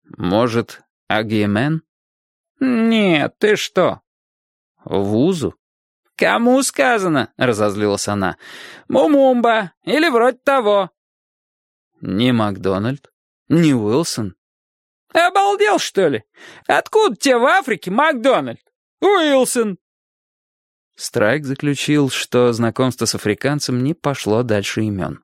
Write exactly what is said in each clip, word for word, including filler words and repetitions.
Может, Агиемен? «Нет, ты что?» Вузу? «Кому сказано?» — разозлилась она. «Мумумба или вроде того». Не Макдональд? Не Уилсон? «Обалдел, что ли? Откуда тебе в Африке Макдональд? Уилсон!» Страйк заключил, что знакомство с африканцем не пошло дальше имен.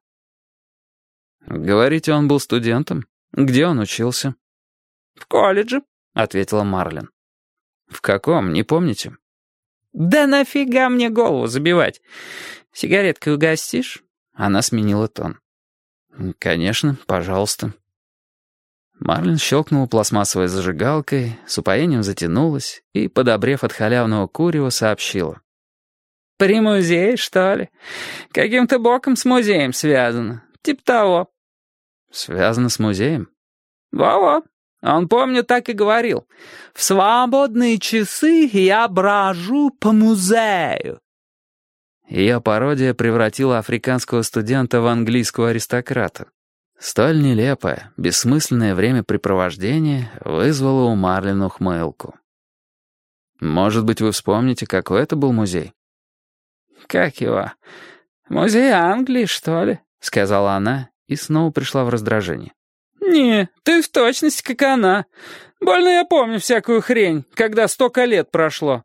«Говорите, он был студентом? Где он учился?» «В колледже», — ответила Марлен. «В каком, не помните?» «Да нафига мне голову забивать? Сигареткой угостишь?» Она сменила тон. «Конечно, пожалуйста». Марлен щелкнула пластмассовой зажигалкой, с упоением затянулась и, подобрев от халявного курева, сообщила. «При музее, что ли? Каким-то боком с музеем связано. Типа того». «Связано с музеем?» «Во-во. Он, помню, так и говорил. В свободные часы я брожу по музею». Ее пародия превратила африканского студента в английского аристократа. Столь нелепое, бессмысленное времяпрепровождение вызвало у Марлен ухмылку. «Может быть, вы вспомните, какой это был музей?» «Как его? Музей Англии, что ли?» — сказала она и снова пришла в раздражение. «Не, ты в точности как она. Больно я помню всякую хрень, когда столько лет прошло».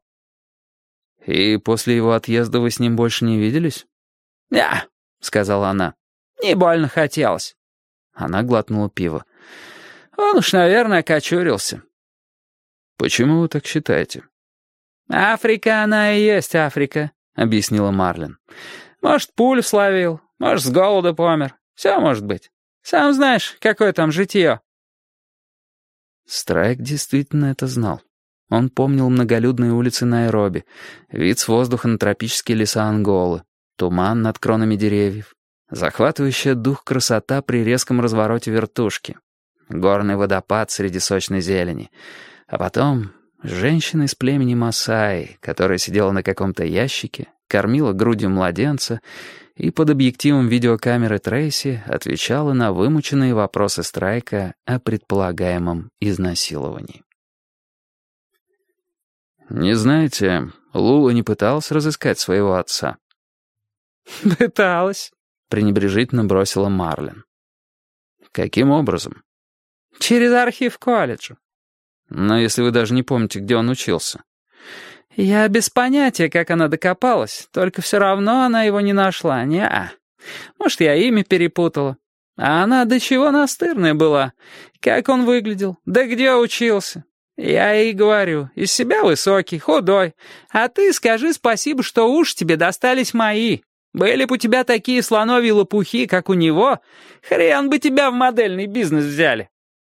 «И после его отъезда вы с ним больше не виделись?» «Да», — сказала она. «Не больно хотелось». Она глотнула пиво. «Он уж, наверное, окочурился». «Почему вы так считаете?» «Африка она и есть Африка», — объяснила Марлен. «Может, пулю словил, может, с голода помер. Все может быть. Сам знаешь, какое там житье». Страйк действительно это знал. Он помнил многолюдные улицы Найроби, вид с воздуха на тропические леса Анголы, туман над кронами деревьев, захватывающая дух красота при резком развороте вертушки, горный водопад среди сочной зелени, а потом женщина из племени Масаи, которая сидела на каком-то ящике, кормила грудью младенца и под объективом видеокамеры Трейси отвечала на вымученные вопросы Страйка о предполагаемом изнасиловании. «Не знаете, Лула не пыталась разыскать своего отца?» «Пыталась», — пренебрежительно бросила Марлен. «Каким образом?» «Через архив колледжа». «Но если вы даже не помните, где он учился». «Я без понятия, как она докопалась, только все равно она его не нашла, не-а. Может, я имя перепутала. А она до чего настырная была. Как он выглядел, да где учился. Я ей говорю, из себя высокий, худой. А ты скажи спасибо, что уши тебе достались мои. Были бы у тебя такие слоновьи лопухи, как у него, хрен бы тебя в модельный бизнес взяли».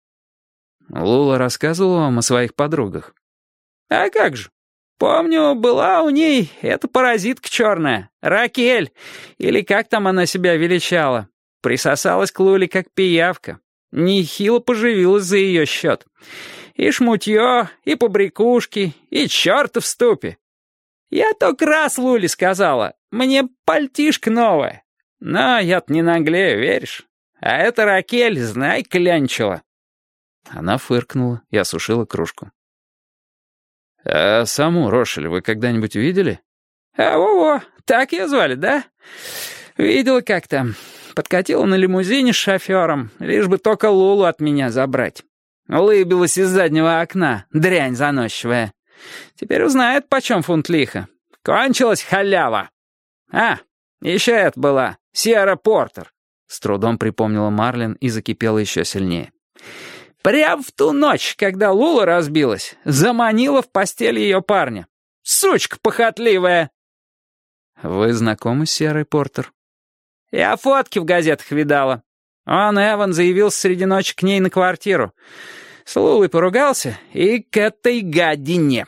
Лула рассказывала вам о своих подругах? «А как же? Помню, была у ней эта паразитка черная, Ракель, или как там она себя величала. Присосалась к Луле как пиявка. Нехило поживилась за ее счет. И шмутье, и побрякушки, и черта в ступе. Я только раз Луле сказала, мне пальтишко новое. Но я-то не наглею, веришь? А эта Ракель, знай, клянчила». Она фыркнула и осушила кружку. «А саму Рошель вы когда-нибудь видели?» «А во-во, так ее звали, да? Видела как-то. Подкатила на лимузине с шофером, лишь бы только Лулу от меня забрать. Улыбилась из заднего окна, дрянь заносчивая. Теперь узнает, почем фунт лиха. Кончилась халява. А, еще это была, Сьерра Портер», — с трудом припомнила Марлен и закипела еще сильнее. «Прям в ту ночь, когда Лула разбилась, заманила в постель ее парня. Сучка похотливая!» «Вы знакомы с Сьеррой Портер?» «Я фотки в газетах видала. Он, Эван, заявился среди ночи к ней на квартиру. С Лулой поругался и к этой гадине».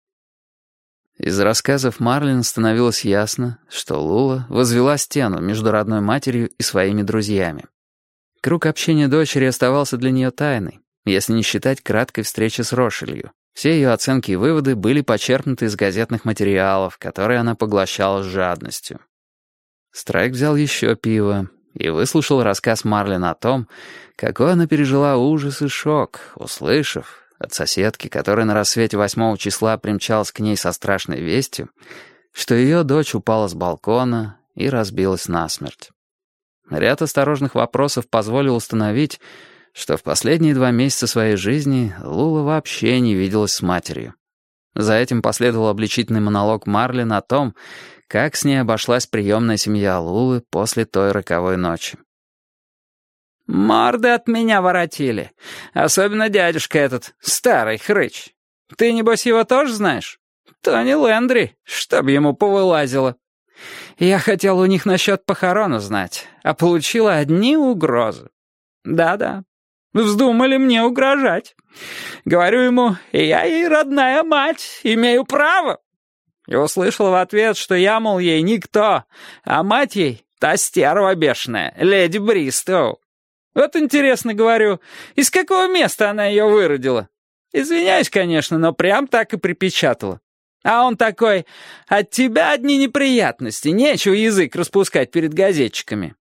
Из рассказов Марлен становилось ясно, что Лула возвела стену между родной матерью и своими друзьями. Круг общения дочери оставался для нее тайной, если не считать краткой встречи с Рошелью. Все ее оценки и выводы были почерпнуты из газетных материалов, которые она поглощала с жадностью. Страйк взял еще пиво и выслушал рассказ Марлен о том, какой она пережила ужас и шок, услышав от соседки, которая на рассвете восьмого числа примчалась к ней со страшной вестью, что ее дочь упала с балкона и разбилась насмерть. Ряд осторожных вопросов позволил установить, что в последние два месяца своей жизни Лула вообще не виделась с матерью. За этим последовал обличительный монолог Марлен о том, как с ней обошлась приемная семья Лулы после той роковой ночи. «Морды от меня воротили. Особенно дядюшка этот, старый хрыч. Ты, небось, его тоже знаешь? Тони Лэндри, чтоб ему повылазило. Я хотел у них насчет похорон узнать, а получила одни угрозы. Да-да, вздумали мне угрожать. Говорю ему, я ей родная мать, имею право. И услышал в ответ, что я, мол, ей никто, а мать ей та стерва бешеная, леди Бристоу. Вот интересно, говорю, из какого места она ее выродила? Извиняюсь, конечно, но прям так и припечатала. А он такой, от тебя одни неприятности, нечего язык распускать перед газетчиками.